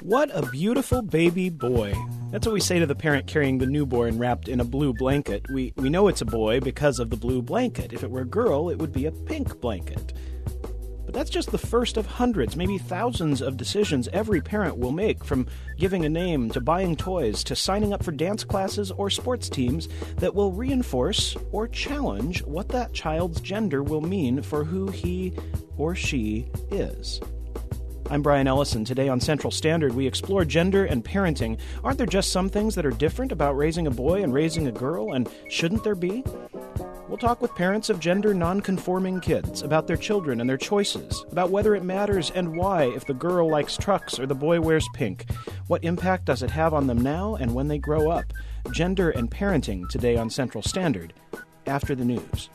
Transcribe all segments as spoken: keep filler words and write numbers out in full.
What a beautiful baby boy. That's what we say to the parent carrying the newborn wrapped in a blue blanket. We, we know it's a boy because of the blue blanket. If it were a girl, it would be a pink blanket. But that's just the first of hundreds, maybe thousands of decisions every parent will make, from giving a name to buying toys to signing up for dance classes or sports teams that will reinforce or challenge what that child's gender will mean for who he or she is. I'm Brian Ellison. Today on Central Standard, we explore gender and parenting. Aren't there just some things that are different about raising a boy and raising a girl, and shouldn't there be? We'll talk with parents of gender non-conforming kids about their children and their choices, about whether it matters and why if the girl likes trucks or the boy wears pink. What impact does it have on them now and when they grow up? Gender and parenting today on Central Standard, after the news.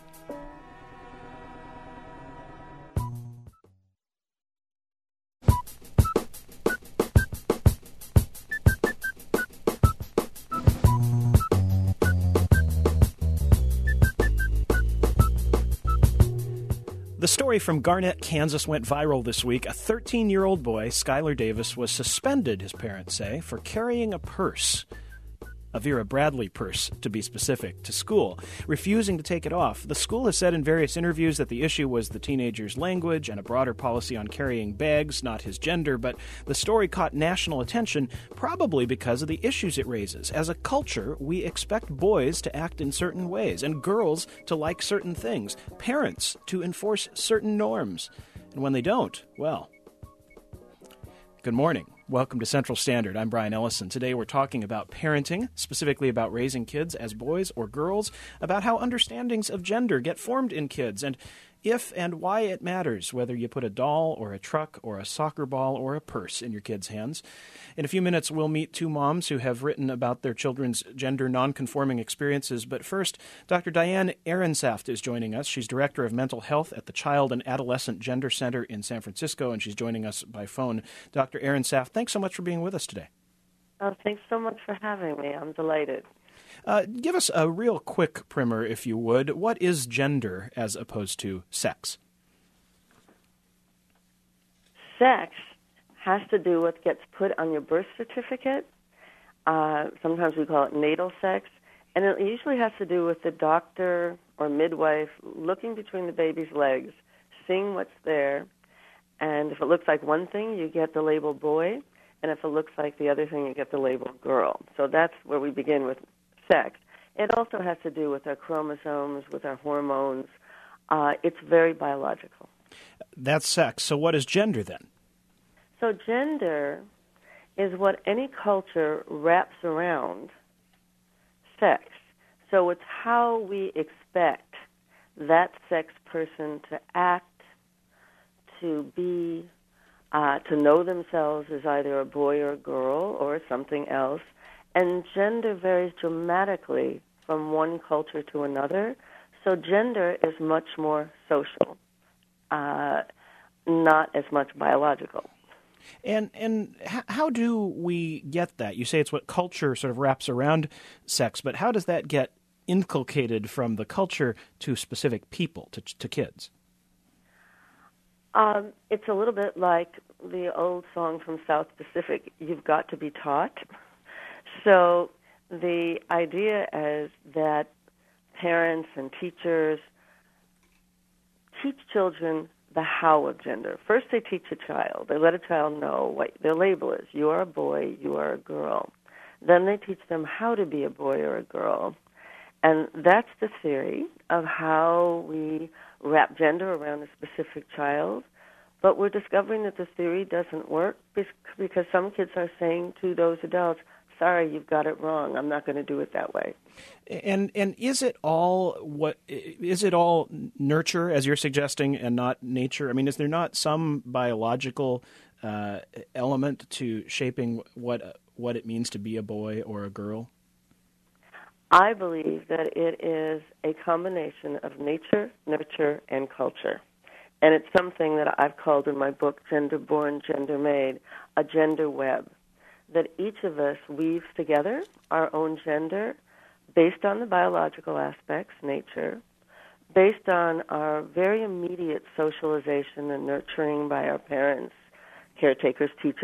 The story from Garnett, Kansas went viral this week. A thirteen-year-old boy, Skylar Davis, was suspended, his parents say, for carrying a purse, a Vera Bradley purse, to be specific, to school, refusing to take it off. The school has said in various interviews that the issue was the teenager's language and a broader policy on carrying bags, not his gender, but the story caught national attention probably because of the issues it raises. As a culture, we expect boys to act in certain ways and girls to like certain things, parents to enforce certain norms. And when they don't, well, good morning. Welcome to Central Standard. I'm Brian Ellison. Today we're talking about parenting, specifically about raising kids as boys or girls, about how understandings of gender get formed in kids, and if and why it matters, whether you put a doll or a truck or a soccer ball or a purse in your kids' hands. In a few minutes, we'll meet two moms who have written about their children's gender nonconforming experiences. But first, Doctor Diane Ehrensaft is joining us. She's Director of Mental Health at the Child and Adolescent Gender Center in San Francisco, and she's joining us by phone. Doctor Ehrensaft, thanks so much for being with us today. Oh, thanks so much for having me. I'm delighted. Uh, give us a real quick primer, if you would. What is gender as opposed to sex? Sex has to do with what gets put on your birth certificate. Uh, sometimes we call it natal sex. And it usually has to do with the doctor or midwife looking between the baby's legs, seeing what's there. And if it looks like one thing, you get the label boy. And if it looks like the other thing, you get the label girl. So that's where we begin with sex. It also has to do with our chromosomes, with our hormones. Uh, it's very biological. That's sex. So what is gender then? So gender is what any culture wraps around sex. So it's how we expect that sex person to act, to be, uh, to know themselves as either a boy or a girl or something else. And gender varies dramatically from one culture to another. So gender is much more social, uh, not as much biological. And and how do we get that? You say it's what culture sort of wraps around sex, but how does that get inculcated from the culture to specific people, to, to kids? Um, it's a little bit like the old song from South Pacific, "You've Got to Be Taught." So the idea is that parents and teachers teach children the how of gender. First they teach a child. They let a child know what their label is. You are a boy, you are a girl. Then they teach them how to be a boy or a girl. And that's the theory of how we wrap gender around a specific child. But we're discovering that the theory doesn't work because some kids are saying to those adults, sorry, you've got it wrong. I'm not going to do it that way. And and is it all what is it all nurture, as you're suggesting, and not nature? I mean, is there not some biological uh, element to shaping what what it means to be a boy or a girl? I believe that it is a combination of nature, nurture, and culture. And it's something that I've called in my book, Gender Born, Gender Made, a gender web. That each of us weaves together our own gender based on the biological aspects, nature, based on our very immediate socialization and nurturing by our parents, caretakers, teachers,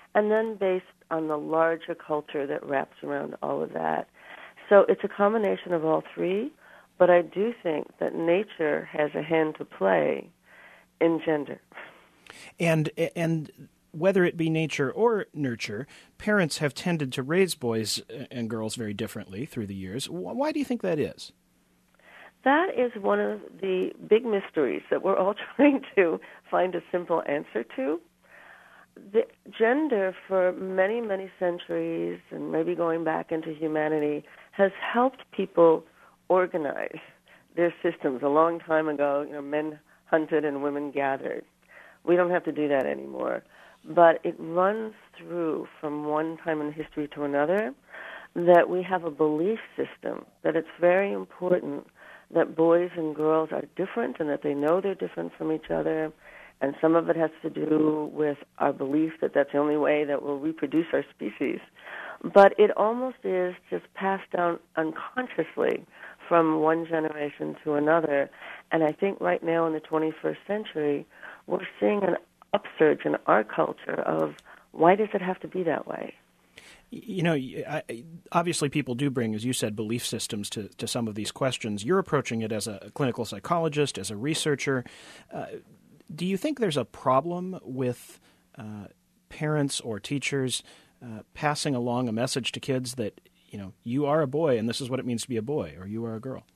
and then based on the larger culture that wraps around all of that. So it's a combination of all three, but I do think that nature has a hand to play in gender. And and whether it be nature or nurture, parents have tended to raise boys and girls very differently through the years. Why do you think that is? That is one of the big mysteries that we're all trying to find a simple answer to. The gender, for many, many centuries, and maybe going back into humanity, has helped people organize their systems. A long time ago, you know, men hunted and women gathered. We don't have to do that anymore. But it runs through from one time in history to another that we have a belief system that it's very important that boys and girls are different and that they know they're different from each other. And some of it has to do with our belief that that's the only way that we'll reproduce our species. But it almost is just passed down unconsciously from one generation to another. And I think right now in the twenty-first century, we're seeing an upsurge in our culture of why does it have to be that way? You know, obviously people do bring, as you said, belief systems to, to some of these questions. You're approaching it as a clinical psychologist, as a researcher. Uh, do you think there's a problem with uh, parents or teachers uh, passing along a message to kids that, you know, you are a boy and this is what it means to be a boy, or you are a girl?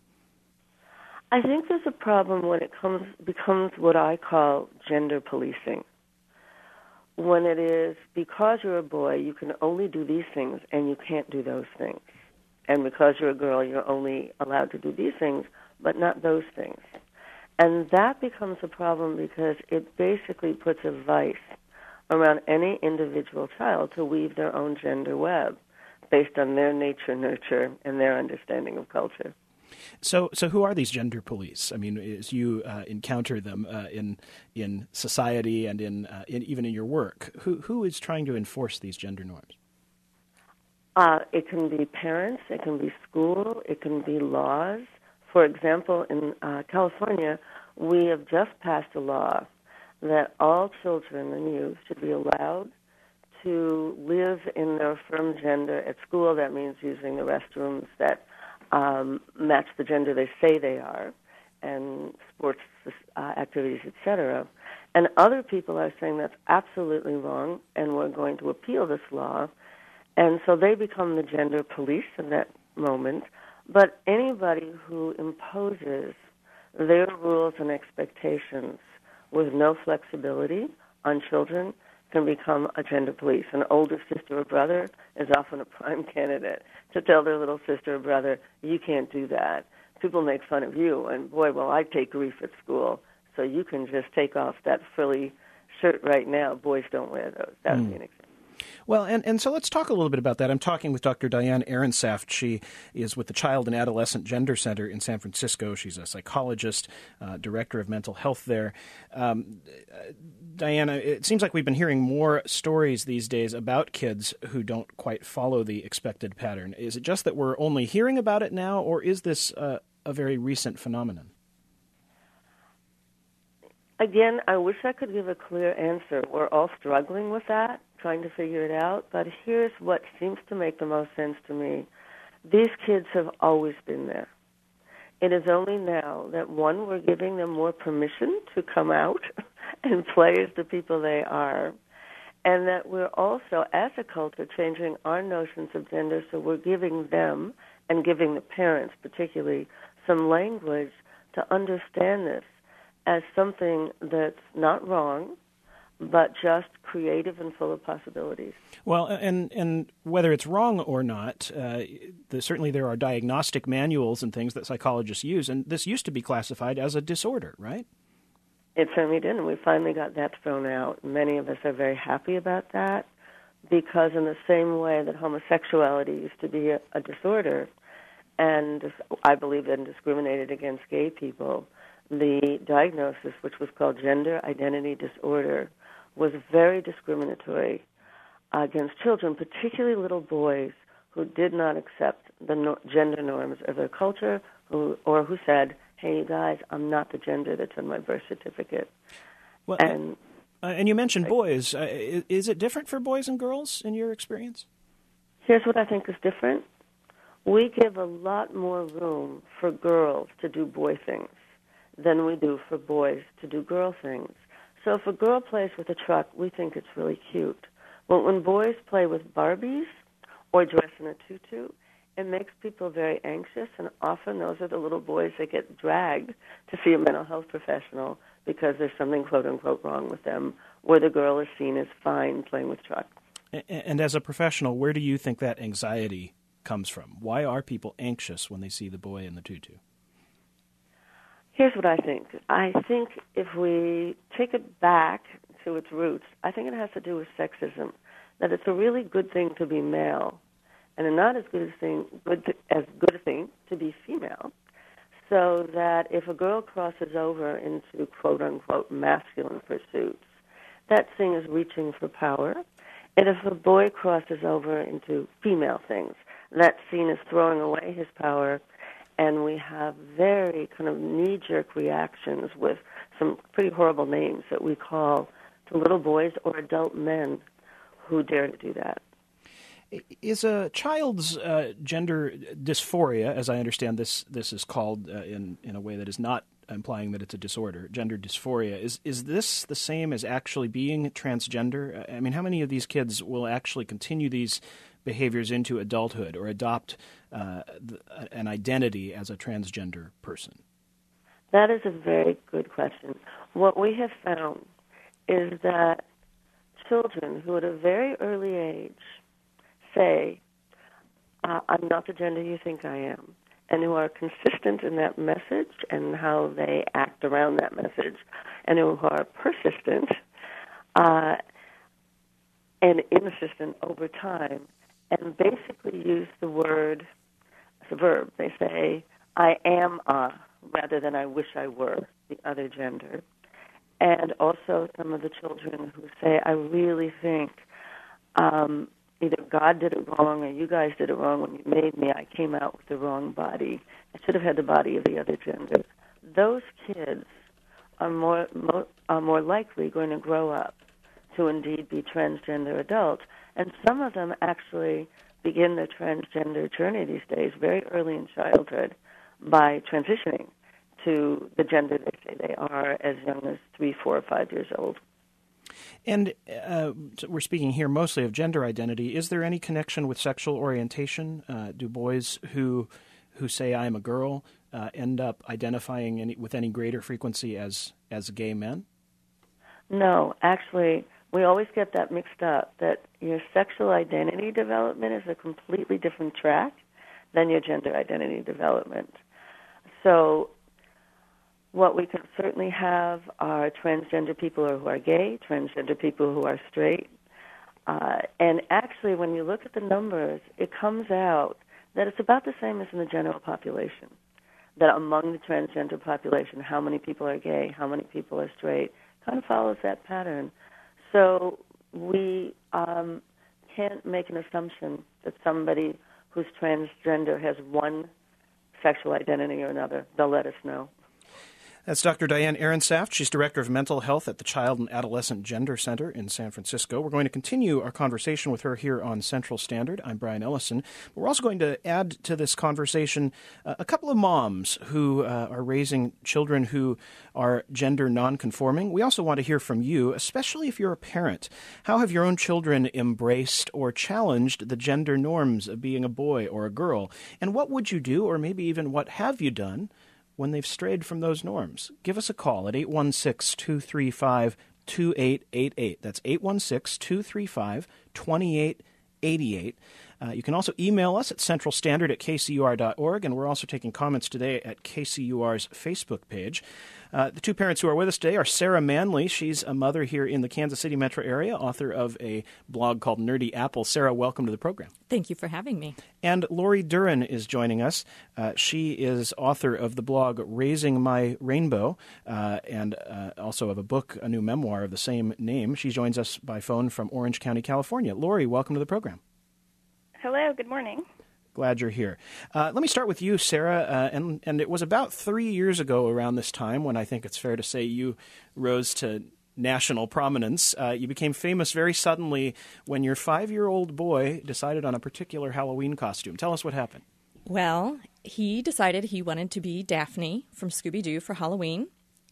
I think there's a problem when it comes becomes what I call gender policing. When it is, because you're a boy, you can only do these things and you can't do those things. And because you're a girl, you're only allowed to do these things, but not those things. And that becomes a problem because it basically puts a vice around any individual child to weave their own gender web based on their nature, nurture, and their understanding of culture. So, so who are these gender police? I mean, as you uh, encounter them uh, in in society and in, uh, in even in your work, who who is trying to enforce these gender norms? Uh, it can be parents, it can be school, it can be laws. For example, in uh, California, we have just passed a law that all children and youth should be allowed to live in their affirmed gender at school. That means using the restrooms that Um, match the gender they say they are, and sports uh, activities, et cetera. And other people are saying that's absolutely wrong, and we're going to appeal this law. And so they become the gender police in that moment. But anybody who imposes their rules and expectations with no flexibility on children can become a gender police. An older sister or brother is often a prime candidate to tell their little sister or brother, you can't do that. People make fun of you, and boy, well, I take grief at school, so you can just take off that frilly shirt right now. Boys don't wear those. That would mm. be an example. Well, and, and so let's talk a little bit about that. I'm talking with Doctor Diane Ehrensaft. She is with the Child and Adolescent Gender Center in San Francisco. She's a psychologist, uh, director of mental health there. Um, uh, Diana, it seems like we've been hearing more stories these days about kids who don't quite follow the expected pattern. Is it just that we're only hearing about it now, or is this uh, a very recent phenomenon? Again, I wish I could give a clear answer. We're all struggling with that, trying to figure it out. But here's what seems to make the most sense to me. These kids have always been there. It is only now that, one, we're giving them more permission to come out and play as the people they are, and that we're also, as a culture, changing our notions of gender, so we're giving them, and giving the parents particularly, some language to understand this as something that's not wrong, but just creative and full of possibilities. Well, and and whether it's wrong or not, uh, the, certainly there are diagnostic manuals and things that psychologists use, and this used to be classified as a disorder, right? It certainly did, and we finally got that thrown out. Many of us are very happy about that, because in the same way that homosexuality used to be a, a disorder, and I believe then discriminated against gay people, the diagnosis, which was called gender identity disorder, was very discriminatory against children, particularly little boys who did not accept the no- gender norms of their culture, who, or who said, hey, you guys, I'm not the gender that's on my birth certificate. Well, and Uh, and you mentioned boys. Uh, is, is it different for boys and girls in your experience? Here's what I think is different. We give a lot more room for girls to do boy things than we do for boys to do girl things. So if a girl plays with a truck, we think it's really cute. But when boys play with Barbies or dress in a tutu, it makes people very anxious, and often those are the little boys that get dragged to see a mental health professional because there's something quote-unquote wrong with them, where the girl is seen as fine playing with truck. And as a professional, where do you think that anxiety comes from? Why are people anxious when they see the boy in the tutu? Here's what I think. I think if we take it back to its roots, I think it has to do with sexism, that it's a really good thing to be male, and a not as good a thing, good to, as good a thing to be female. So that if a girl crosses over into quote-unquote masculine pursuits, that thing is reaching for power. And if a boy crosses over into female things, that scene is throwing away his power, and we have very kind of knee-jerk reactions with some pretty horrible names that we call to little boys or adult men who dare to do that. Is a child's uh, gender dysphoria, as I understand this this is called uh, in, in a way that is not implying that it's a disorder, gender dysphoria, is is this the same as actually being transgender? I mean, how many of these kids will actually continue these behaviors into adulthood or adopt uh, an identity as a transgender person? That is a very good question. What we have found is that children who at a very early age say, uh, I'm not the gender you think I am, and who are consistent in that message and how they act around that message, and who are persistent uh, and insistent over time, and basically use the word as a verb. They say, I am a, rather than I wish I were the other gender. And also some of the children who say, I really think um, either God did it wrong or you guys did it wrong when you made me. I came out with the wrong body. I should have had the body of the other gender. Those kids are more, more, are more likely going to grow up to indeed be transgender adults. And some of them actually begin their transgender journey these days very early in childhood by transitioning to the gender they say they are as young as three, four, or five years old. And uh, we're speaking here mostly of gender identity. Is there any connection with sexual orientation? Uh, do boys who who say I'm a girl uh, end up identifying any, with any greater frequency as as gay men? No, actually, we always get that mixed up, that your sexual identity development is a completely different track than your gender identity development. So what we can certainly have are transgender people who are gay, transgender people who are straight. Uh, and actually, when you look at the numbers, it comes out that it's about the same as in the general population, that among the transgender population, how many people are gay, how many people are straight, kind of follows that pattern. So we um, can't make an assumption that somebody who's transgender has one sexual identity or another. They'll let us know. That's Doctor Diane Ehrensaft. She's Director of Mental Health at the Child and Adolescent Gender Center in San Francisco. We're going to continue our conversation with her here on Central Standard. I'm Brian Ellison. But we're also going to add to this conversation uh, a couple of moms who uh, are raising children who are gender nonconforming. We also want to hear from you, especially if you're a parent. How have your own children embraced or challenged the gender norms of being a boy or a girl? And what would you do, or maybe even what have you done, when they've strayed from those norms? Give us a call at eight one six, two three five, two eight eight eight. That's eight one six, two three five, two eight eight eight. Uh, you can also email us at centralstandard at k c u r dot org, and we're also taking comments today at K C U R's Facebook page. Uh, the two parents who are with us today are Sarah Manley. She's a mother here in the Kansas City metro area, author of a blog called Nerdy Apple. Sarah, welcome to the program. Thank you for having me. And Lori Duran is joining us. Uh, she is author of the blog Raising My Rainbow uh, and uh, also of a book, a new memoir of the same name. She joins us by phone from Orange County, California. Lori, welcome to the program. Hello, good morning. Glad you're here. Uh, let me start with you, Sarah. Uh, and, and it was about three years ago around this time when I think it's fair to say you rose to national prominence. Uh, you became famous very suddenly when your five-year-old boy decided on a particular Halloween costume. Tell us what happened. Well, he decided he wanted to be Daphne from Scooby-Doo for Halloween,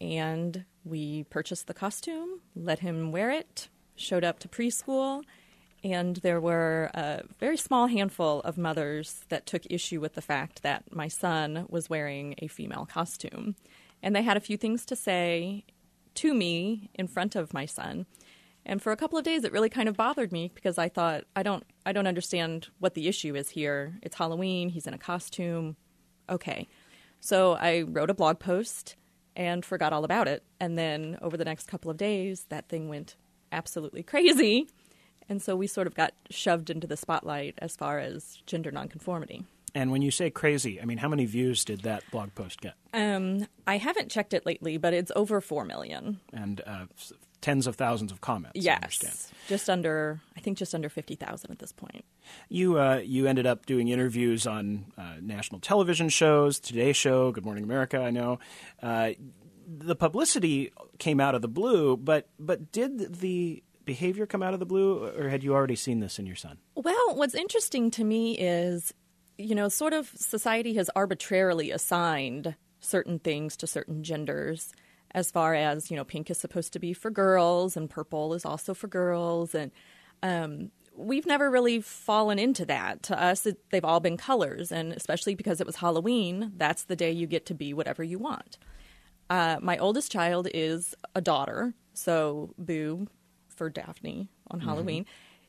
and we purchased the costume, let him wear it, showed up to preschool, and there were a very small handful of mothers that took issue with the fact that my son was wearing a female costume. And they had a few things to say to me in front of my son. And for a couple of days, it really kind of bothered me because I thought, I don't I don't understand what the issue is here. It's Halloween. He's in a costume. Okay. So I wrote a blog post and forgot all about it. And then over the next couple of days, that thing went absolutely crazy. And so we sort of got shoved into the spotlight as far as gender nonconformity. And when you say crazy, I mean, how many views did that blog post get? Um, I haven't checked it lately, but it's over four million. And uh, tens of thousands of comments. Yes, I understand. just under, I think just under fifty thousand at this point. You uh, you ended up doing interviews on uh, national television shows, Today Show, Good Morning America, I know. Uh, the publicity came out of the blue, but but did the behavior come out of the blue, or had you already seen this in your son? Well, what's interesting to me is, you know, sort of society has arbitrarily assigned certain things to certain genders as far as, you know, pink is supposed to be for girls and purple is also for girls. And um, we've never really fallen into that. To us, it, they've all been colors. And especially because it was Halloween, that's the day you get to be whatever you want. Uh, my oldest child is a daughter, so Boo for Daphne on mm-hmm. Halloween.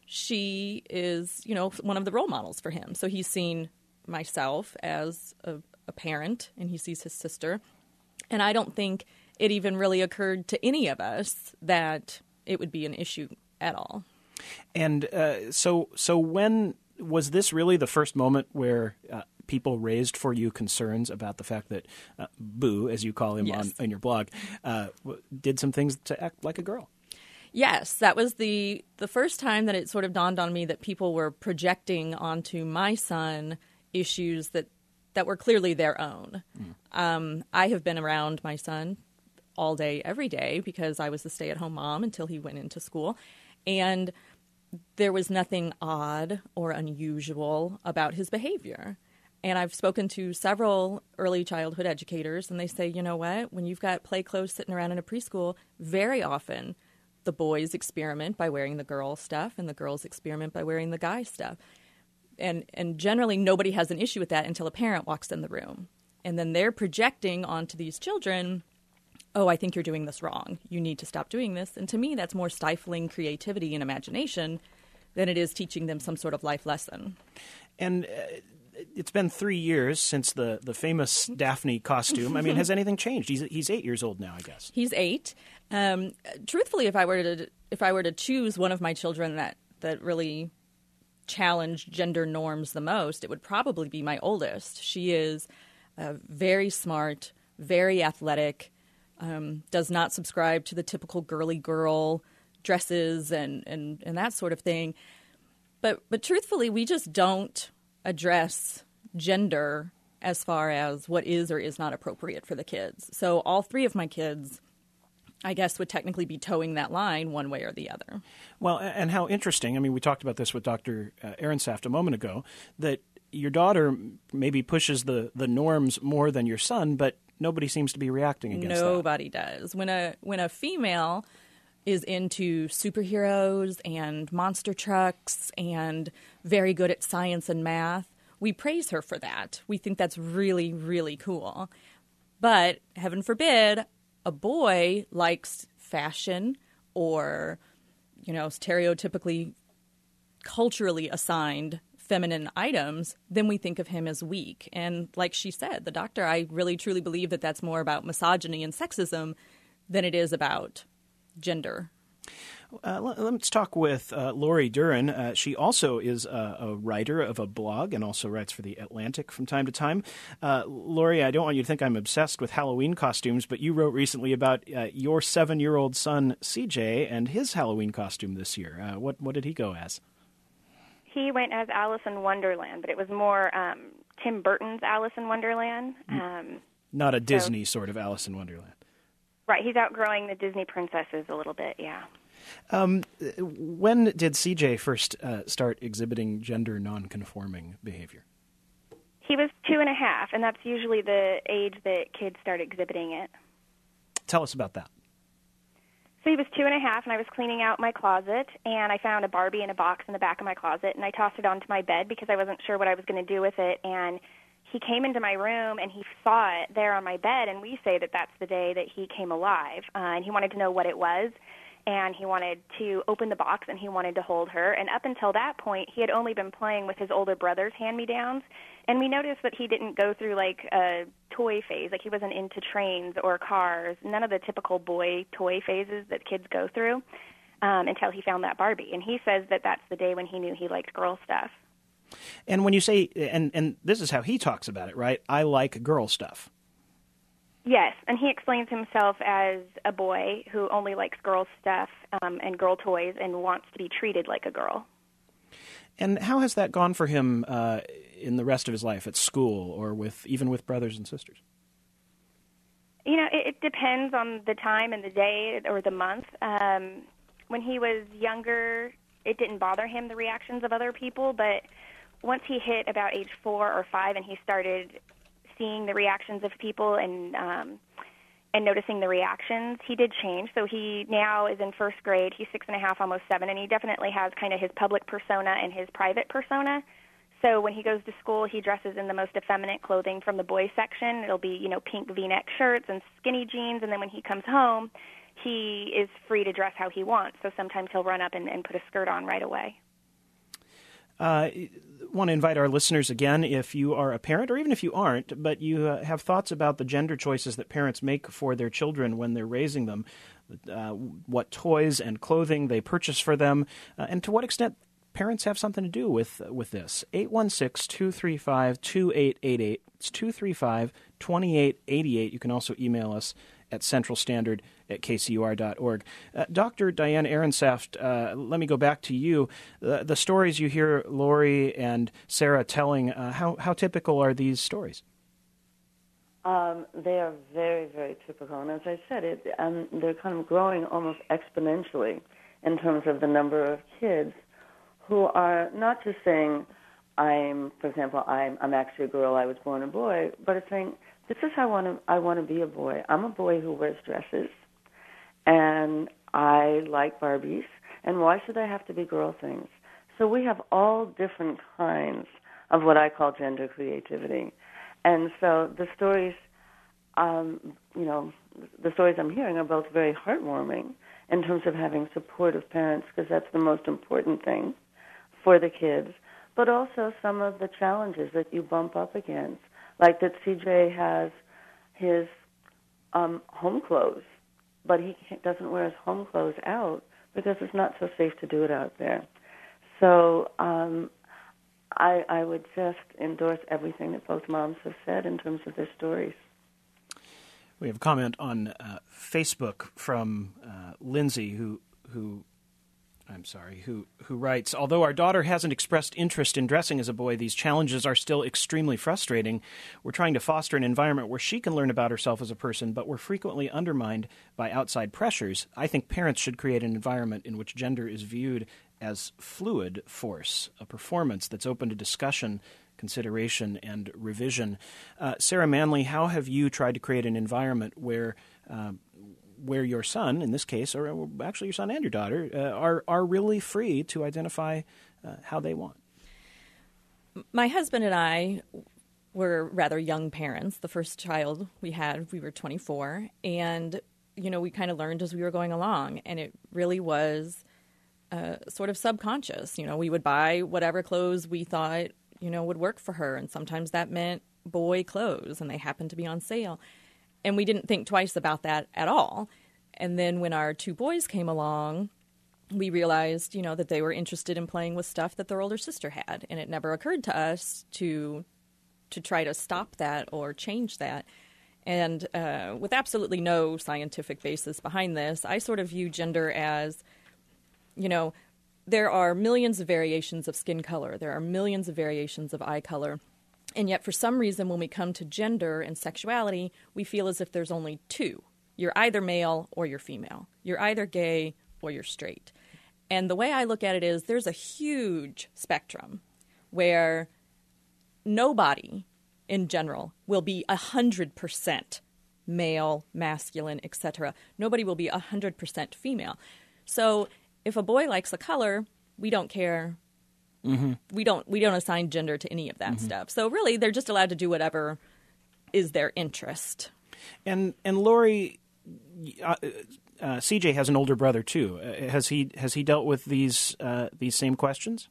She is, you know, one of the role models for him. So he's seen myself as a, a parent, and he sees his sister. And I don't think it even really occurred to any of us that it would be an issue at all. And uh, so, so when was this really the first moment where uh, people raised for you concerns about the fact that uh, Boo, as you call him yes. on, on your blog, uh, did some things to act like a girl? Yes, that was the the first time that it sort of dawned on me that people were projecting onto my son issues that, that were clearly their own. Mm. Um, I have been around my son all day, every day, because I was the stay-at-home mom until he went into school. And there was nothing odd or unusual about his behavior. And I've spoken to several early childhood educators, and they say, you know what, when you've got play clothes sitting around in a preschool, very often the boys experiment by wearing the girl stuff and the girls experiment by wearing the guy stuff. And and generally nobody has an issue with that until a parent walks in the room. And then they're projecting onto these children, oh, I think you're doing this wrong. You need to stop doing this. And to me, that's more stifling creativity and imagination than it is teaching them some sort of life lesson. And uh, it's been three years since the, the famous Daphne costume. I mean, has anything changed? He's he's eight years old now, I guess. He's eight. Um, truthfully, if I were to if I were to choose one of my children that, that really challenged gender norms the most, it would probably be my oldest. She is uh, very smart, very athletic, um, does not subscribe to the typical girly girl dresses and, and, and that sort of thing. But but truthfully, we just don't address gender as far as what is or is not appropriate for the kids. So all three of my kids, I guess, would technically be towing that line one way or the other. Well, and how interesting. I mean, we talked about this with Doctor Ehrensaft a moment ago, that your daughter maybe pushes the, the norms more than your son, but nobody seems to be reacting against nobody that. Nobody does. When a when a female is into superheroes and monster trucks and very good at science and math, we praise her for that. We think that's really, really cool. But heaven forbid, a boy likes fashion or, you know, stereotypically culturally assigned feminine items, then we think of him as weak. And like she said, the doctor, I really truly believe that that's more about misogyny and sexism than it is about gender. Uh, let's talk with uh, Lori Duren. Uh, she also is a, a writer of a blog and also writes for The Atlantic from time to time. Uh, Lori, I don't want you to think I'm obsessed with Halloween costumes, but you wrote recently about uh, your seven-year-old son, C J, and his Halloween costume this year. Uh, what, what did he go as? He went as Alice in Wonderland, but it was more um, Tim Burton's Alice in Wonderland. Um, Not a Disney so, sort of Alice in Wonderland. Right, he's outgrowing the Disney princesses a little bit, yeah. Um, when did C J first uh, start exhibiting gender nonconforming behavior? He was two and a half, and that's usually the age that kids start exhibiting it. Tell us about that. So he was two and a half, and I was cleaning out my closet, and I found a Barbie in a box in the back of my closet, and I tossed it onto my bed because I wasn't sure what I was going to do with it, and he came into my room, and he saw it there on my bed, and we say that that's the day that he came alive, uh, and he wanted to know what it was, and he wanted to open the box, and he wanted to hold her, and up until that point, he had only been playing with his older brother's hand-me-downs, and we noticed that he didn't go through, like, a toy phase, like he wasn't into trains or cars, none of the typical boy toy phases that kids go through um, until he found that Barbie. And he says that that's the day when he knew he liked girl stuff. And when you say, and, and this is how he talks about it, right? I like girl stuff. Yes, and he explains himself as a boy who only likes girl stuff um, and girl toys and wants to be treated like a girl. And how has that gone for him uh, in the rest of his life at school or with even with brothers and sisters? You know, it, it depends on the time and the day or the month. Um, when he was younger, it didn't bother him, the reactions of other people, but once he hit about age four or five and he started seeing the reactions of people and um, and noticing the reactions, he did change. So he now is in first grade. He's six and a half, almost seven, and he definitely has kind of his public persona and his private persona. So when he goes to school, he dresses in the most effeminate clothing from the boys section. It'll be, you know, pink V-neck shirts and skinny jeans, and then when he comes home, he is free to dress how he wants. So sometimes he'll run up and, and put a skirt on right away. Uh, want to invite our listeners again, if you are a parent, or even if you aren't, but you uh, have thoughts about the gender choices that parents make for their children when they're raising them, uh, what toys and clothing they purchase for them, uh, and to what extent parents have something to do with with this. eight one six, two three five, two eight eight eight. It's two three five, two eight eight eight. You can also email us at central standard at k c u r dot org. Uh, Doctor Diane Ehrensaft, uh, let me go back to you. Uh, the stories you hear Lori and Sarah telling, uh, how, how typical are these stories? Um, they are very, very typical. And as I said, it, um, they're kind of growing almost exponentially in terms of the number of kids who are not just saying, I'm, for example, I'm, I'm actually a girl, I was born a boy, but it's saying, this is how I want to, I want to be a boy. I'm a boy who wears dresses, and I like Barbies, and why should I have to be girl things? So we have all different kinds of what I call gender creativity. And so the stories, um, you know, the stories I'm hearing are both very heartwarming in terms of having supportive parents, because that's the most important thing for the kids, but also some of the challenges that you bump up against. Like that C J has his um, home clothes, but he doesn't wear his home clothes out because it's not so safe to do it out there. So um, I, I would just endorse everything that both moms have said in terms of their stories. We have a comment on uh, Facebook from uh, Lindsay, who who I'm sorry, who who writes, although our daughter hasn't expressed interest in dressing as a boy, these challenges are still extremely frustrating. We're trying to foster an environment where she can learn about herself as a person, but we're frequently undermined by outside pressures. I think parents should create an environment in which gender is viewed as fluid force, a performance that's open to discussion, consideration, and revision. Uh, Sarah Manley, how have you tried to create an environment where uh, where your son, in this case, or actually your son and your daughter, uh, are are really free to identify uh, how they want? My husband and I were rather young parents. The first child we had, we were twenty-four, and you know, we kind of learned as we were going along, and it really was uh, sort of subconscious. You know, we would buy whatever clothes we thought, you know, would work for her, and sometimes that meant boy clothes, and they happened to be on sale. And we didn't think twice about that at all. And then when our two boys came along, we realized, you know, that they were interested in playing with stuff that their older sister had. And it never occurred to us to to try to stop that or change that. And uh, with absolutely no scientific basis behind this, I sort of view gender as, you know, there are millions of variations of skin color. There are millions of variations of eye color. And yet, for some reason, when we come to gender and sexuality, we feel as if there's only two. You're either male or you're female. You're either gay or you're straight. And the way I look at it is there's a huge spectrum where nobody in general will be one hundred percent male, masculine, et cetera. Nobody will be one hundred percent female. So if a boy likes a color, we don't care. Mm-hmm. We don't we don't assign gender to any of that mm-hmm. stuff. So really, they're just allowed to do whatever is their interest. And and Lori, uh, uh, C J has an older brother too. Uh, has he has he dealt with these uh, these same questions?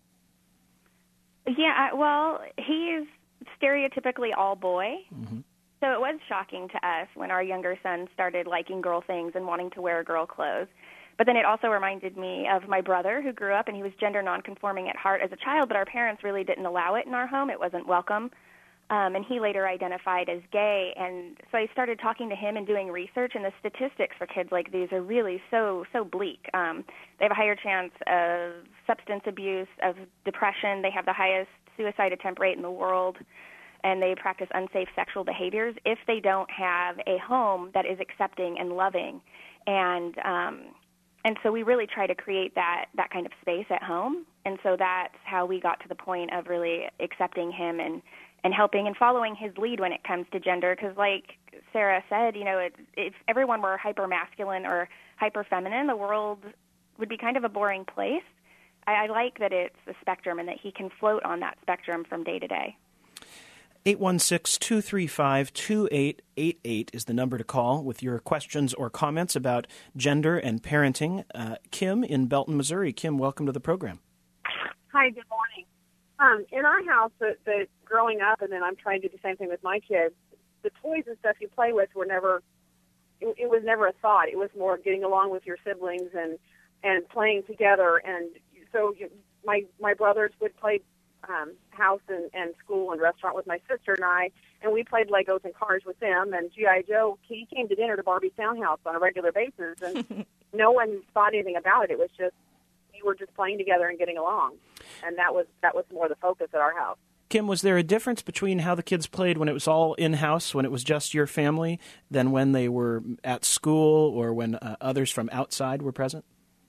Yeah, I, well, he's stereotypically all boy. Mm-hmm. So it was shocking to us when our younger son started liking girl things and wanting to wear girl clothes. But then it also reminded me of my brother who grew up and he was gender nonconforming at heart as a child, but our parents really didn't allow it in our home. It wasn't welcome. Um, and he later identified as gay. And so I started talking to him and doing research, and the statistics for kids like these are really so, so bleak. Um, they have a higher chance of substance abuse, of depression. They have the highest suicide attempt rate in the world, and they practice unsafe sexual behaviors if they don't have a home that is accepting and loving. And um, and so we really try to create that, that kind of space at home. And so that's how we got to the point of really accepting him and and helping and following his lead when it comes to gender. Because like Sarah said, you know, it, if everyone were hyper-masculine or hyper-feminine, the world would be kind of a boring place. I, I like that it's a spectrum and that he can float on that spectrum from day to day. eight one six, two three five, two eight eight eight is the number to call with your questions or comments about gender and parenting. Uh, Kim in Belton, Missouri. Kim, welcome to the program. Hi, good morning. Um, in our house, that, that growing up, and then I'm trying to do the same thing with my kids, the toys and stuff you play with were never, it, it was never a thought. It was more getting along with your siblings and, and playing together. And so you, my my brothers would play um, house and, and school and restaurant with my sister and I, and we played Legos and cars with them. And G I. Joe, he came to dinner to Barbie's Townhouse on a regular basis, and no one thought anything about it. It was just, we were just playing together and getting along. And that was that was more the focus at our house. Kim, was there a difference between how the kids played when it was all in-house, when it was just your family, than when they were at school or when uh, others from outside were present?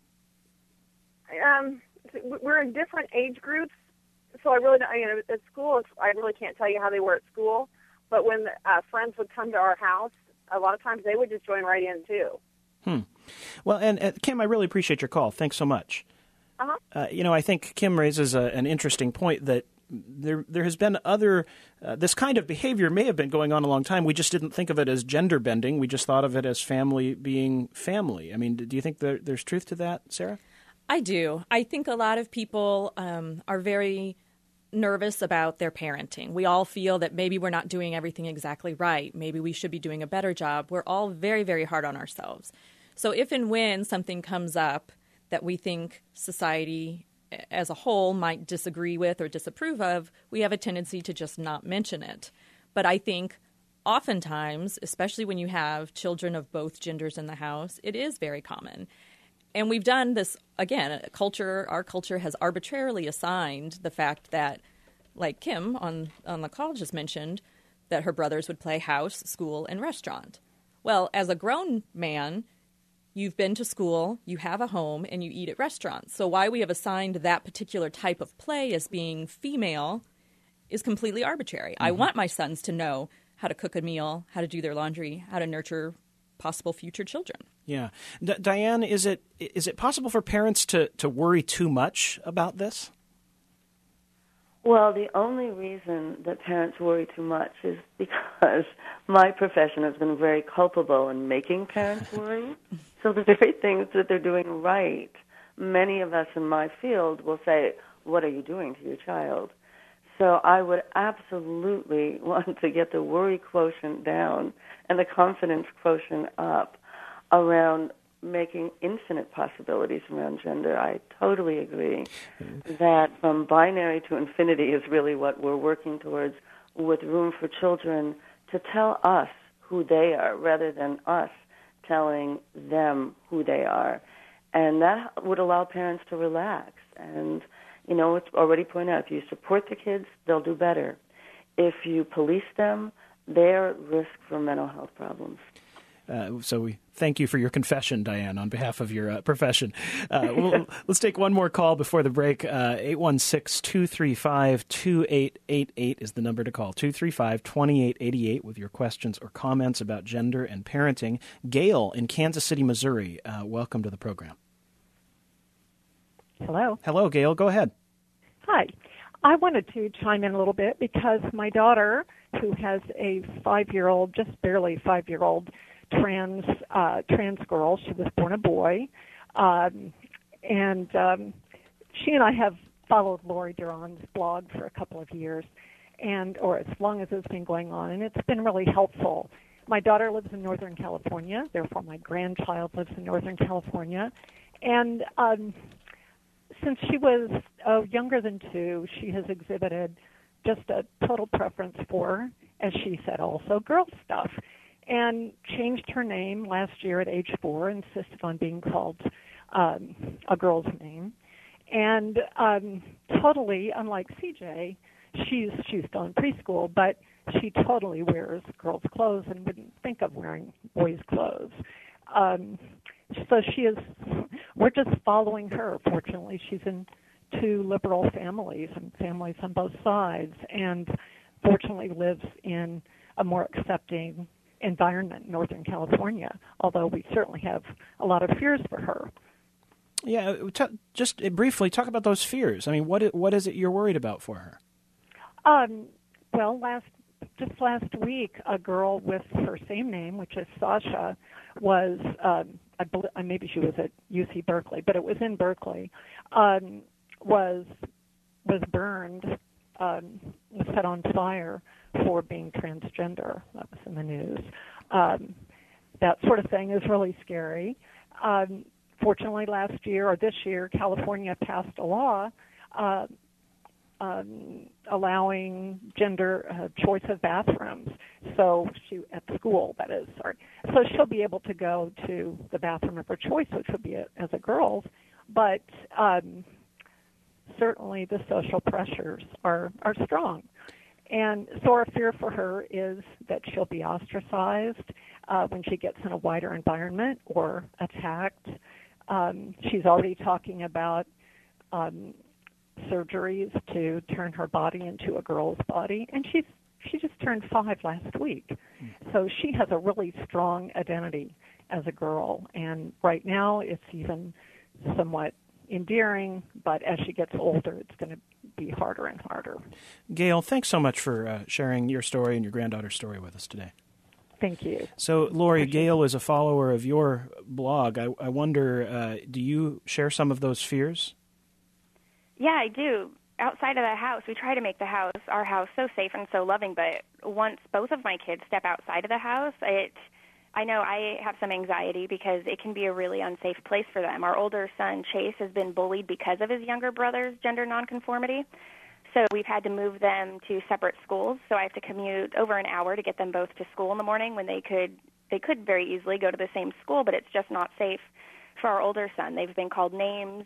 Um, we're in different age groups, so I really, you know, at school, I really can't tell you how they were at school. But when uh, friends would come to our house, a lot of times they would just join right in too. Hmm. Well, and uh, Kim, I really appreciate your call. Thanks so much. Uh-huh. Uh, you know, I think Kim raises a, an interesting point that there there has been other, uh, this kind of behavior may have been going on a long time. We just didn't think of it as gender bending. We just thought of it as family being family. I mean, do you think there, there's truth to that, Sarah? I do. I think a lot of people um, are very nervous about their parenting. We all feel that maybe we're not doing everything exactly right. Maybe we should be doing a better job. We're all very, very hard on ourselves. So if and when something comes up that we think society as a whole might disagree with or disapprove of, we have a tendency to just not mention it. But I think oftentimes, especially when you have children of both genders in the house, it is very common. And we've done this, again, culture, our culture has arbitrarily assigned the fact that, like Kim on, on the call just mentioned, that her brothers would play house, school, and restaurant. Well, as a grown man, you've been to school, you have a home, and you eat at restaurants. So why we have assigned that particular type of play as being female is completely arbitrary. Mm-hmm. I want my sons to know how to cook a meal, how to do their laundry, how to nurture possible future children. Yeah. D- Diane, is it is it possible for parents to, to worry too much about this? Well, the only reason that parents worry too much is because my profession has been very culpable in making parents worry. So the very things that they're doing right, many of us in my field will say, what are you doing to your child? So I would absolutely want to get the worry quotient down and the confidence quotient up around making infinite possibilities around gender. I totally agree that from binary to infinity is really what we're working towards, with room for children to tell us who they are rather than us telling them who they are. And that would allow parents to relax. And, you know, it's already pointed out, if you support the kids, they'll do better. If you police them, they're at risk for mental health problems. Uh, so we thank you for your confession, Diane, on behalf of your uh, profession. Uh, we'll, let's take one more call before the break. Uh, eight one six, two three five, two eight eight eight is the number to call. two three five, two eight eight eight with your questions or comments about gender and parenting. Gail in Kansas City, Missouri, uh, welcome to the program. Hello. Hello, Gail. Go ahead. Hi. I wanted to chime in a little bit because my daughter, who has a five-year-old, just barely five-year-old, trans uh, trans girl. She was born a boy, um, and um, she and I have followed Lori Duran's blog for a couple of years, and or as long as it's been going on, and it's been really helpful. My daughter lives in Northern California, therefore my grandchild lives in Northern California, and um, since she was uh, younger than two, she has exhibited just a total preference for, as she said, also girl stuff, and changed her name last year at age four, insisted on being called um, a girl's name. And um, totally, unlike C J, she's she's still in preschool, but she totally wears girls' clothes and wouldn't think of wearing boys' clothes. Um, so she is, we're just following her. Fortunately, she's in two liberal families and families on both sides, and fortunately lives in a more accepting environment in Northern California, although we certainly have a lot of fears for her. Yeah, t- just briefly talk about those fears. I mean, what what is it you're worried about for her? Um, well, last just last week, a girl with her same name, which is Sasha, was um, I believe, maybe she was at U C Berkeley, but it was in Berkeley. Um, was was burned, um, was set on fire for being transgender. That was in the news. Um, that sort of thing is really scary. Um, fortunately, last year or this year, California passed a law uh, um, allowing gender uh, choice of bathrooms. So she at school, that is, sorry. So she'll be able to go to the bathroom of her choice, which would be a, as a girl's, but um, certainly the social pressures are, are strong. And so our fear for her is that she'll be ostracized uh, when she gets in a wider environment or attacked. Um, she's already talking about um, surgeries to turn her body into a girl's body, and she's she just turned five last week. So she has a really strong identity as a girl, and right now it's even somewhat endearing, but as she gets older, it's going to be harder and harder. Gail, thanks so much for uh, sharing your story and your granddaughter's story with us today. Thank you. So, Lori, Gail is a follower of your blog. I, I wonder, uh, do you share some of those fears? Yeah, I do. Outside of the house, we try to make the house, our house, so safe and so loving, but once both of my kids step outside of the house, it I know I have some anxiety because it can be a really unsafe place for them. Our older son, Chase, has been bullied because of his younger brother's gender nonconformity. So we've had to move them to separate schools. So I have to commute over an hour to get them both to school in the morning when they could they could very easily go to the same school, but it's just not safe for our older son. They've been called names.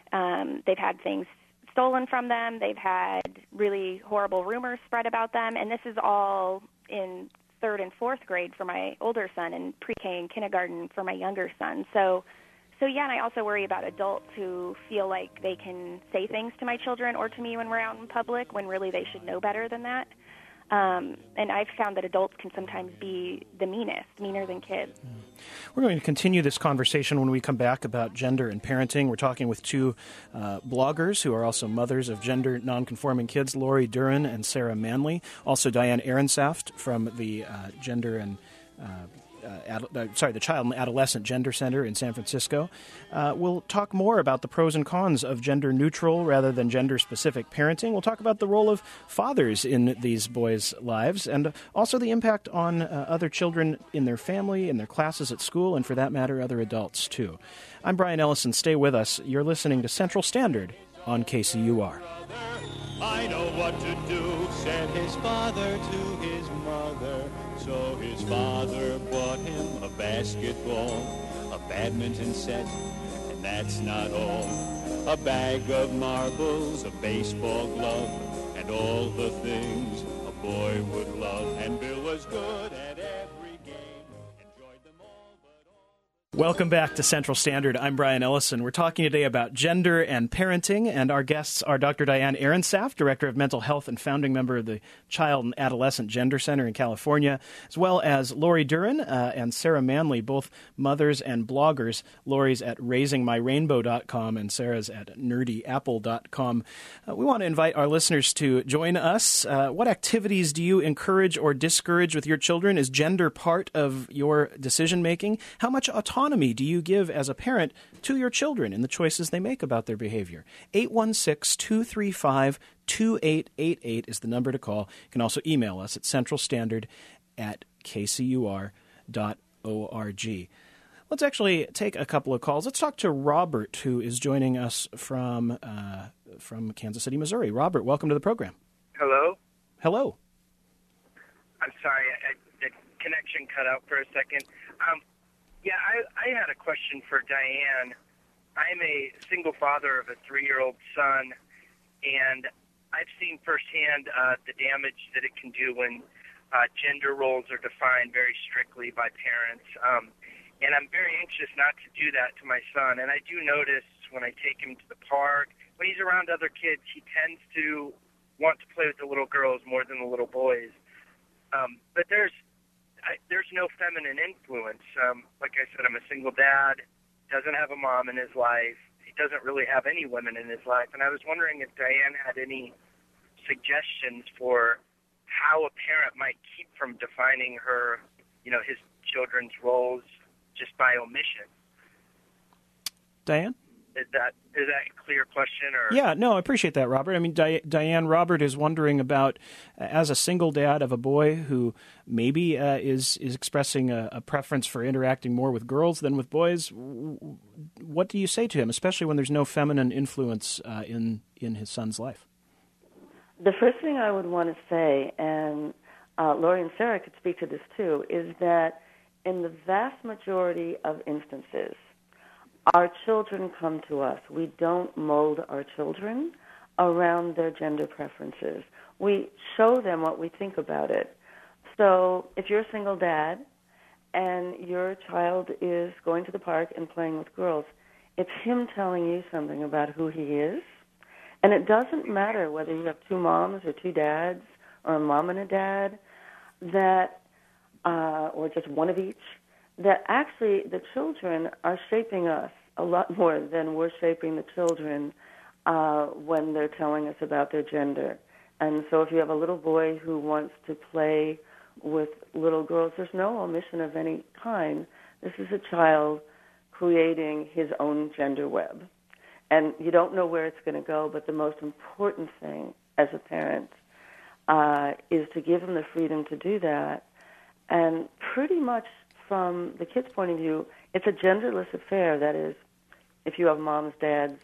Um, they've had things stolen from them. They've had really horrible rumors spread about them. And this is all in third and fourth grade for my older son and pre-K and kindergarten for my younger son. So, so yeah, and I also worry about adults who feel like they can say things to my children or to me when we're out in public when really they should know better than that. Um, and I've found that adults can sometimes be the meanest, meaner than kids. We're going to continue this conversation when we come back about gender and parenting. We're talking with two uh, bloggers who are also mothers of gender nonconforming kids, Lori Duran and Sarah Manley. Also Diane Ehrensaft from the uh, Gender and uh, uh, ad- uh, sorry, the Child and Adolescent Gender Center in San Francisco. Uh, we'll talk more about the pros and cons of gender-neutral rather than gender-specific parenting. We'll talk about the role of fathers in these boys' lives and also the impact on uh, other children in their family, in their classes at school, and for that matter, other adults, too. I'm Brian Ellison. Stay with us. You're listening to Central Standard on K C U R. I know what to do, said his father to his mother. So his father bought him a basketball, a badminton set, and that's not all. A bag of marbles, a baseball glove, and all the things a boy would love. And Bill was good at every game, enjoyed them all. Welcome back to Central Standard. I'm Brian Ellison. We're talking today about gender and parenting, and our guests are Doctor Diane Aronsaft, Director of Mental Health and founding member of the Child and Adolescent Gender Center in California, as well as Lori Duren uh, and Sarah Manley, both mothers and bloggers. Lori's at raising my rainbow dot com and Sarah's at nerdy apple dot com. Uh, we want to invite our listeners to join us. Uh, what activities do you encourage or discourage with your children? Is gender part of your decision-making? How much autonomy Autonomy do you give as a parent to your children in the choices they make about their behavior? eight one six, two three five, two eight eight eight is the number to call. You can also email us at centralstandard at k c u r dot org. Let's actually take a couple of calls. Let's talk to Robert, who is joining us from uh, from Kansas City, Missouri. Robert, welcome to the program. Hello? Hello. I'm sorry, I, the connection cut out for a second. Um, Yeah, I, I had a question for Diane. I'm a single father of a three-year-old son, and I've seen firsthand uh, the damage that it can do when uh, gender roles are defined very strictly by parents. Um, and I'm very anxious not to do that to my son. And I do notice when I take him to the park, when he's around other kids, he tends to want to play with the little girls more than the little boys. Um, but there's I, there's no feminine influence. Um, like I said, I'm a single dad, doesn't have a mom in his life. He doesn't really have any women in his life. And I was wondering if Diane had any suggestions for how a parent might keep from defining her, you know, his children's roles just by omission. Diane? Is that is that a clear question? Or Yeah, no, I appreciate that, Robert. I mean, Di- Diane, Robert is wondering about, uh, as a single dad of a boy who maybe uh, is is expressing a, a preference for interacting more with girls than with boys. What do you say to him, especially when there's no feminine influence uh, in in his son's life? The first thing I would want to say, and uh, Lori and Sarah could speak to this too, is that in the vast majority of instances, our children come to us. We don't mold our children around their gender preferences. We show them what we think about it. So if you're a single dad and your child is going to the park and playing with girls, it's him telling you something about who he is. And it doesn't matter whether you have two moms or two dads or a mom and a dad, that uh, or just one of each, that actually the children are shaping us a lot more than we're shaping the children uh, when they're telling us about their gender. And so if you have a little boy who wants to play with little girls, there's no omission of any kind. This is a child creating his own gender web. And you don't know where it's going to go, but the most important thing as a parent uh, is to give him the freedom to do that. And pretty much from the kid's point of view, it's a genderless affair. That is, if you have moms, dads,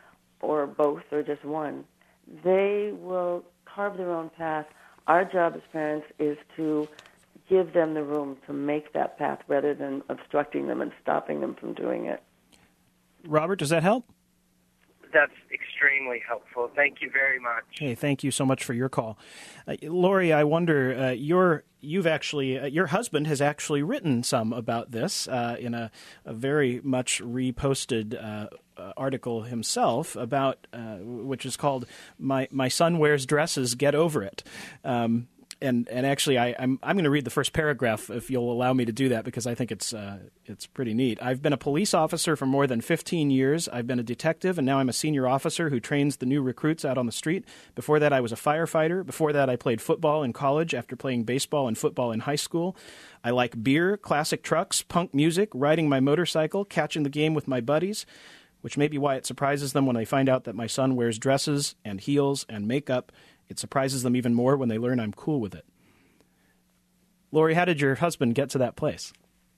or both, or just one, they will carve their own path. Our job as parents is to give them the room to make that path rather than obstructing them and stopping them from doing it. Robert, does that help? That's extremely helpful. Thank you very much. Hey, thank you so much for your call. Uh, Lori, I wonder, uh, your, you've actually, uh, your husband has actually written some about this uh, in a, a very much reposted uh, uh, article himself about, uh, which is called My My Son Wears Dresses, Get Over It. Um, and and actually, I, I'm I'm going to read the first paragraph if you'll allow me to do that, because I think it's uh, it's pretty neat. I've been a police officer for more than fifteen years. I've been a detective, and now I'm a senior officer who trains the new recruits out on the street. Before that, I was a firefighter. Before that, I played football in college after playing baseball and football in high school. I like beer, classic trucks, punk music, riding my motorcycle, catching the game with my buddies, which may be why it surprises them when they find out that my son wears dresses and heels and makeup. It surprises them even more when they learn I'm cool with it. Lori, how did your husband get to that place?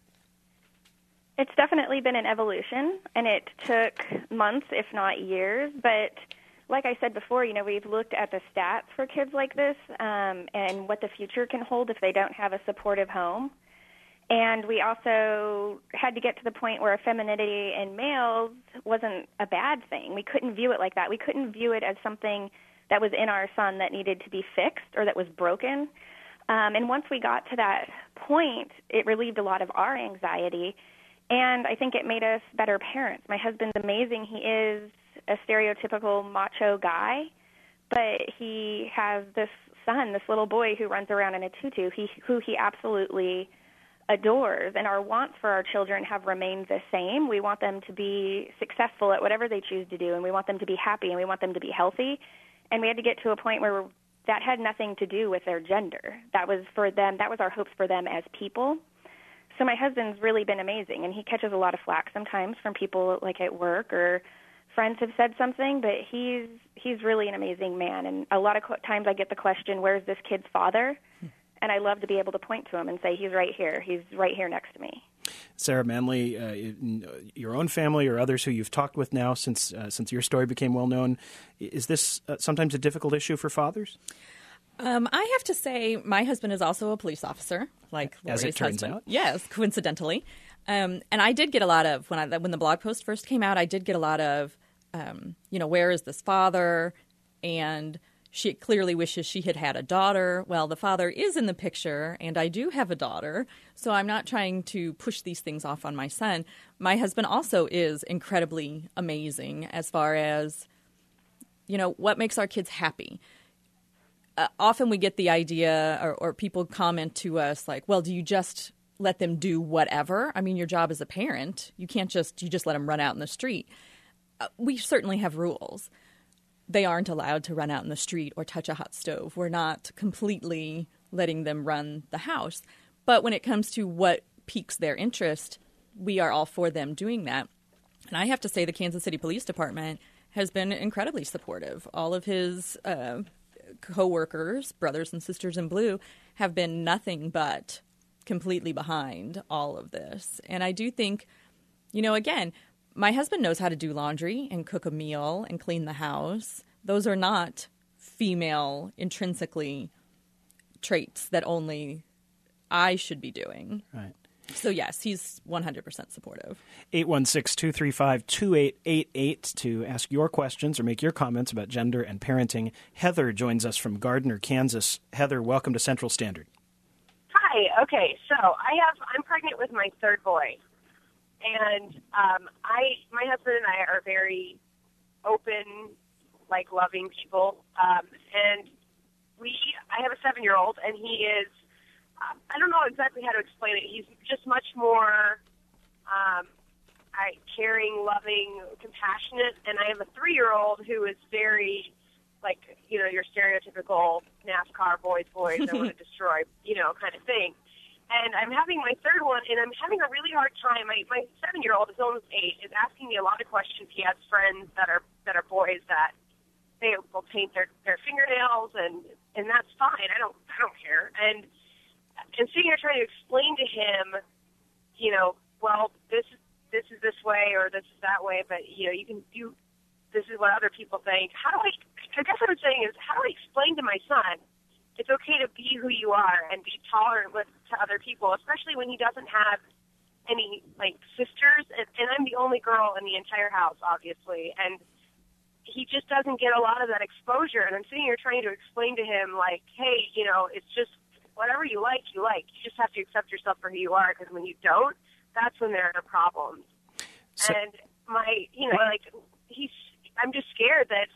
It's definitely been an evolution, and it took months, if not years. But like I said before, you know, we've looked at the stats for kids like this um, and what the future can hold if they don't have a supportive home. And we also had to get to the point where femininity in males wasn't a bad thing. We couldn't view it like that. We couldn't view it as something that was in our son that needed to be fixed or that was broken. Um, and once we got to that point, it relieved a lot of our anxiety. And I think it made us better parents. My husband's amazing. He is a stereotypical macho guy, but he has this son, this little boy who runs around in a tutu, he, who he absolutely adores. And our wants for our children have remained the same. We want them to be successful at whatever they choose to do, and we want them to be happy, and we want them to be healthy. And we had to get to a point where that had nothing to do with their gender. That was for them, that was our hopes for them as people. So my husband's really been amazing, and he catches a lot of flack sometimes from people like at work or friends have said something, but he's he's really an amazing man. And a lot of times I get the question, where's this kid's father? And I love to be able to point to him and say, he's right here. He's right here next to me. Sarah Manley, uh, your own family or others who you've talked with now since uh, since your story became well known, is this uh, sometimes a difficult issue for fathers? Um, I have to say my husband is also a police officer, like Lori's As it turns husband. out. Yes, coincidentally. Um, and I did get a lot of, when I when the blog post first came out, I did get a lot of, um, you know, where is this father? And she clearly wishes she had had a daughter. Well, the father is in the picture, and I do have a daughter, so I'm not trying to push these things off on my son. My husband also is incredibly amazing as far as, you know, what makes our kids happy. Uh, often we get the idea, or, or people comment to us like, well, do you just let them do whatever? I mean, your job as a parent, you can't just, you just let them run out in the street. Uh, we certainly have rules. They aren't allowed to run out in the street or touch a hot stove. We're not completely letting them run the house. But when it comes to what piques their interest, we are all for them doing that. And I have to say the Kansas City Police Department has been incredibly supportive. All of his uh, co-workers, brothers and sisters in blue, have been nothing but completely behind all of this. And I do think, you know, again, my husband knows how to do laundry and cook a meal and clean the house. Those are not female intrinsically traits that only I should be doing. Right. So, yes, he's one hundred percent supportive. eight one six, two three five, two eight eight eight to ask your questions or make your comments about gender and parenting. Heather joins us from Gardner, Kansas. Heather, welcome to Central Standard. Hi. Okay, so I have I'm pregnant with my third boy, and um, I my husband and I are very open, like loving people, um, and we I have a seven year old, and he is. I don't know exactly how to explain it. He's just much more um, I, caring, loving, compassionate. And I have a three-year-old who is very, like, you know, your stereotypical NASCAR boys, boys, I want to destroy, you know, kind of thing. And I'm having my third one, and I'm having a really hard time. My, my seven-year-old is almost eight, is asking me a lot of questions. He has friends that are that are boys that they will paint their, their fingernails, and, and that's fine. I don't I don't care. And And sitting here trying to explain to him, you know, well, this is this is this way or this is that way, but you know, you can do. This is what other people think. How do I? I guess what I'm saying is, how do I explain to my son it's okay to be who you are and be tolerant with to other people, especially when he doesn't have any like sisters, and, and I'm the only girl in the entire house, obviously, and he just doesn't get a lot of that exposure. And I'm sitting here trying to explain to him, like, hey, you know, it's just. Whatever you like, you like. You just have to accept yourself for who you are, because when you don't, that's when there are problems. So, and my, you know, like, he's, I'm just scared that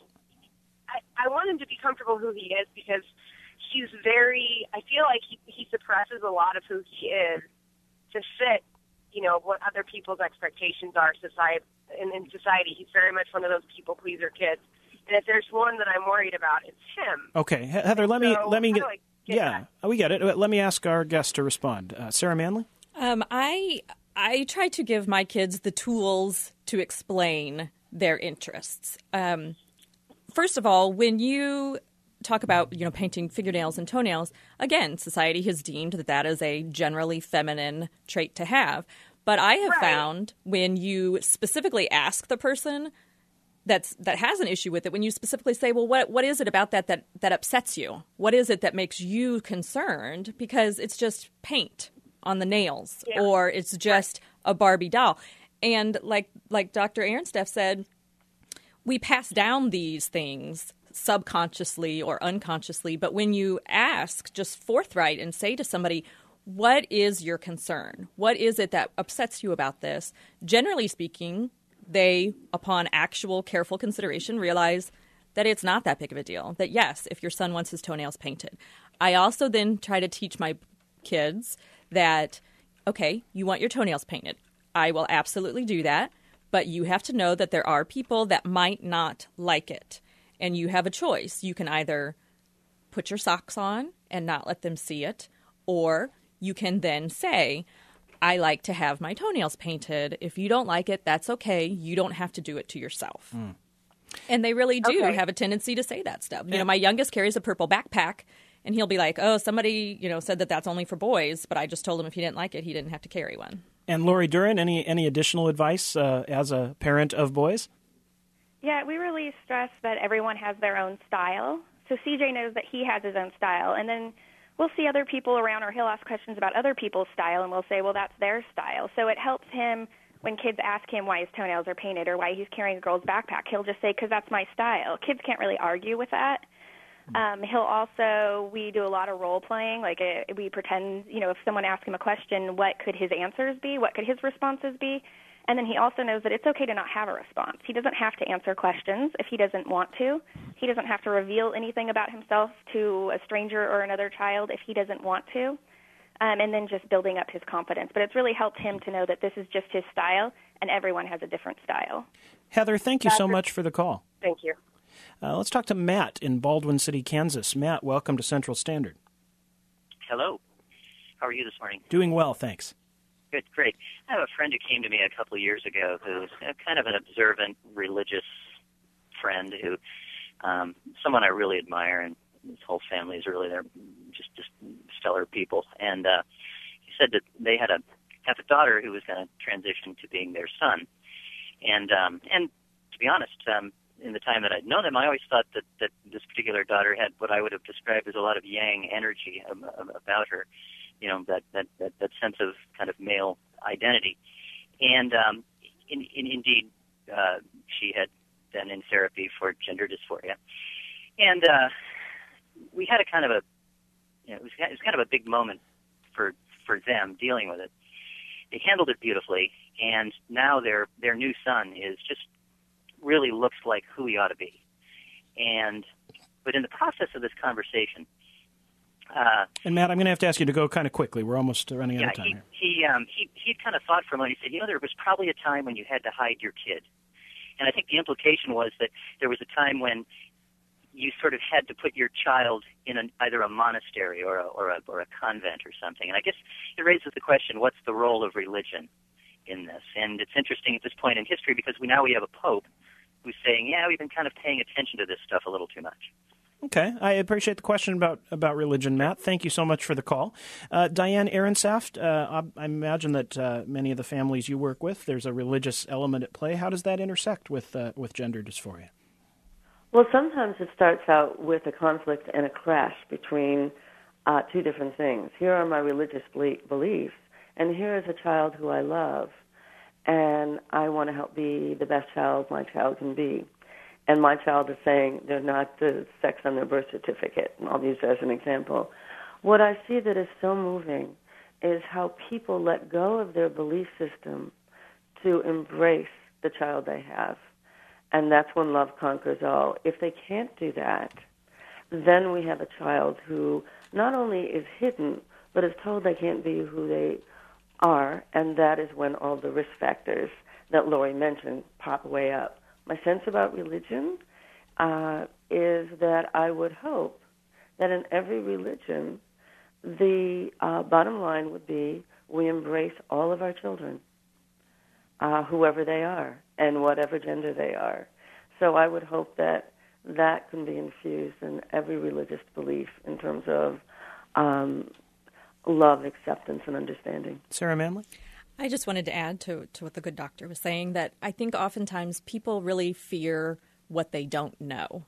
I, I want him to be comfortable who he is, because he's very, I feel like he, he suppresses a lot of who he is to fit, you know, what other people's expectations are society, in, in society. He's very much one of those people pleaser kids. And if there's one that I'm worried about, it's him. Okay, Heather, let so, me, let me get... Get yeah, that. we get it. Let me ask our guest to respond. Uh, Sarah Manley? Um, I I try to give my kids the tools to explain their interests. Um, first of all, when you talk about, you know, painting fingernails and toenails, again, society has deemed that that is a generally feminine trait to have. But I have right. found when you specifically ask the person That's that has an issue with it, when you specifically say, well, what what is it about that, that that upsets you? What is it that makes you concerned? Because it's just paint on the nails, yeah. or it's just right. a Barbie doll. And like like Doctor Ehrensteff said, we pass down these things subconsciously or unconsciously. But when you ask just forthright and say to somebody, what is your concern? What is it that upsets you about this? Generally speaking, they, upon actual careful consideration, realize that it's not that big of a deal. That, yes, if your son wants his toenails painted. I also then try to teach my kids that, okay, you want your toenails painted. I will absolutely do that. But you have to know that there are people that might not like it. And you have a choice. You can either put your socks on and not let them see it, or you can then say, I like to have my toenails painted. If you don't like it, that's okay. You don't have to do it to yourself. Mm. And they really do okay. have a tendency to say that stuff. Yeah. You know, my youngest carries a purple backpack, and he'll be like, oh, somebody, you know, said that that's only for boys, but I just told him if he didn't like it, he didn't have to carry one. And Lori Duren, any any additional advice uh, as a parent of boys? Yeah, we really stress that everyone has their own style. So C J knows that he has his own style, and then we'll see other people around, or he'll ask questions about other people's style, and we'll say, well, that's their style. So it helps him when kids ask him why his toenails are painted or why he's carrying a girl's backpack. He'll just say, because that's my style. Kids can't really argue with that. Um, he'll also, we do a lot of role playing. Like uh, we pretend, you know, if someone asks him a question, what could his answers be? What could his responses be? And then he also knows that it's okay to not have a response. He doesn't have to answer questions if he doesn't want to. He doesn't have to reveal anything about himself to a stranger or another child if he doesn't want to. Um, and then just building up his confidence. But it's really helped him to know that this is just his style, and everyone has a different style. Heather, thank you so much for the call. Thank you. Uh, let's talk to Matt in Baldwin City, Kansas. Matt, welcome to Central Standard. Hello. How are you this morning? Doing well, thanks. Good, great. I have a friend who came to me a couple of years ago who's kind of an observant, religious friend who, um, someone I really admire, and his whole family is really, they're just, just stellar people. And uh, he said that they had a have a daughter who was going to transition to being their son. And um, and to be honest, um, in the time that I'd known them, I always thought that, that this particular daughter had what I would have described as a lot of yang energy about her, you know, that, that, that, that sense of kind of male identity. And um, in, in, indeed, uh, she had been in therapy for gender dysphoria. And uh, we had a kind of a, you know, it was, it was kind of a big moment for for them dealing with it. They handled it beautifully, and now their their new son is just really looks like who he ought to be. And but in the process of this conversation, uh, and Matt, I'm going to have to ask you to go kind of quickly. We're almost running yeah, out of time he, here. He um, he he kind of thought for a moment. He said, you know, there was probably a time when you had to hide your kid, and I think the implication was that there was a time when you sort of had to put your child in an, either a monastery or a, or a or a convent or something. And I guess it raises the question: what's the role of religion in this? And it's interesting at this point in history because we now we have a pope who's saying, yeah, we've been kind of paying attention to this stuff a little too much. Okay. I appreciate the question about, about religion, Matt. Thank you so much for the call. Uh, Diane Ehrensaft, uh, I, I imagine that uh, many of the families you work with, there's a religious element at play. How does that intersect with uh, with gender dysphoria? Well, sometimes it starts out with a conflict and a clash between uh, two different things. Here are my religious ble- beliefs, and here is a child who I love, and I want to help be the best child my child can be. And my child is saying they're not the sex on their birth certificate, and I'll use that as an example. What I see that is so moving is how people let go of their belief system to embrace the child they have. And that's when love conquers all. If they can't do that, then we have a child who not only is hidden, but is told they can't be who they are, and that is when all the risk factors that Lori mentioned pop way up. My sense about religion uh, is that I would hope that in every religion, the uh, bottom line would be we embrace all of our children, uh, whoever they are and whatever gender they are. So I would hope that that can be infused in every religious belief in terms of um, love, acceptance, and understanding. Sarah Manley? I just wanted to add to, to what the good doctor was saying, that I think oftentimes people really fear what they don't know.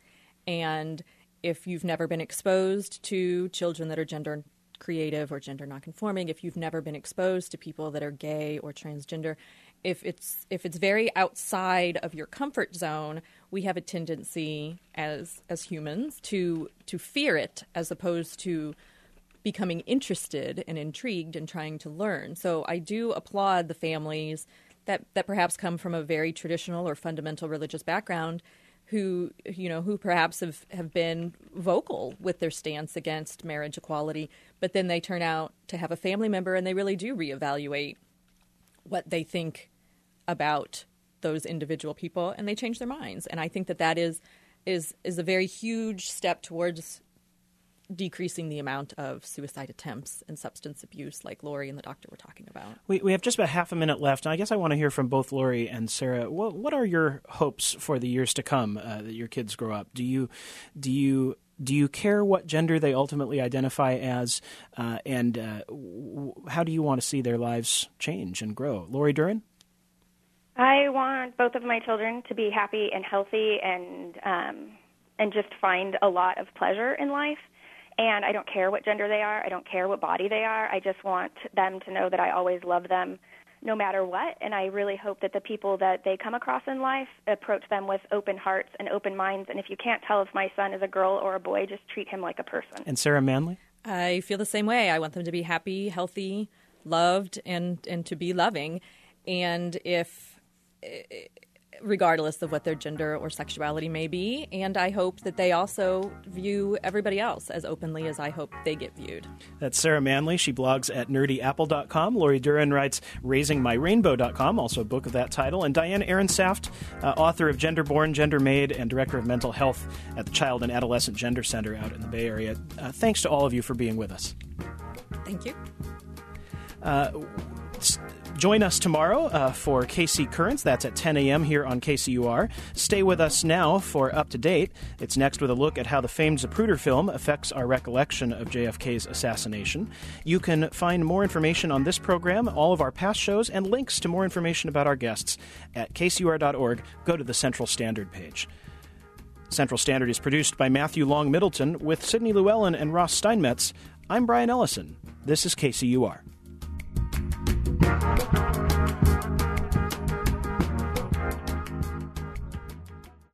And if you've never been exposed to children that are gender creative or gender nonconforming, if you've never been exposed to people that are gay or transgender, if it's if it's very outside of your comfort zone, we have a tendency as as humans to to fear it as opposed to becoming interested and intrigued and trying to learn. So I do applaud the families that, that perhaps come from a very traditional or fundamental religious background who, you know, who perhaps have, have been vocal with their stance against marriage equality, but then they turn out to have a family member and they really do reevaluate what they think about those individual people, and they change their minds. And I think that that is is is a very huge step towards decreasing the amount of suicide attempts and substance abuse like Lori and the doctor were talking about. We we have just about half a minute left, and I guess I want to hear from both Lori and Sarah. What what are your hopes for the years to come uh, that your kids grow up? Do you do you do you care what gender they ultimately identify as, uh, and uh, w- how do you want to see their lives change and grow? Lori Duren? I want both of my children to be happy and healthy and um, and just find a lot of pleasure in life. And I don't care what gender they are. I don't care what body they are. I just want them to know that I always love them no matter what. And I really hope that the people that they come across in life approach them with open hearts and open minds. And if you can't tell if my son is a girl or a boy, just treat him like a person. And Sarah Manley? I feel the same way. I want them to be happy, healthy, loved, and, and to be loving. And if... regardless of what their gender or sexuality may be. And I hope that they also view everybody else as openly as I hope they get viewed. That's Sarah Manley. She blogs at nerdy apple dot com. Lori Duren writes raising my rainbow dot com, also a book of that title. And Diane Ehrensaft, uh, author of Gender Born, Gender Made, and director of mental health at the Child and Adolescent Gender Center out in the Bay Area. Uh, thanks to all of you for being with us. Thank you. Uh, Join us tomorrow uh, for K C Currents. That's at ten a.m. here on K C U R. Stay with us now for Up to Date. It's next with a look at how the famed Zapruder film affects our recollection of J F K's assassination. You can find more information on this program, all of our past shows, and links to more information about our guests at K C U R dot org. Go to the Central Standard page. Central Standard is produced by Matthew Long Middleton with Sidney Llewellyn and Ross Steinmetz. I'm Brian Ellison. This is K C U R.